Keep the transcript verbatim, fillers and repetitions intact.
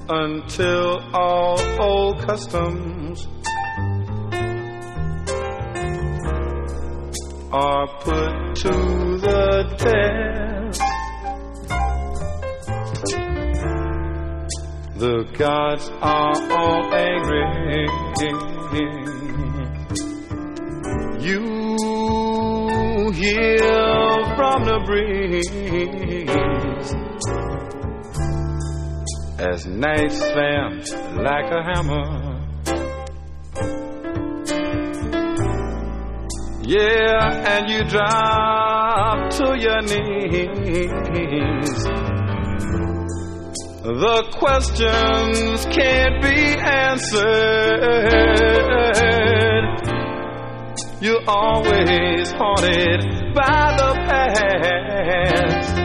until all old customs are put to the test. The gods are all angry. You hear from the breeze as night slams like a hammer. Yeah, and you drop to your knees. The questions can't be answered. You're always haunted by the past.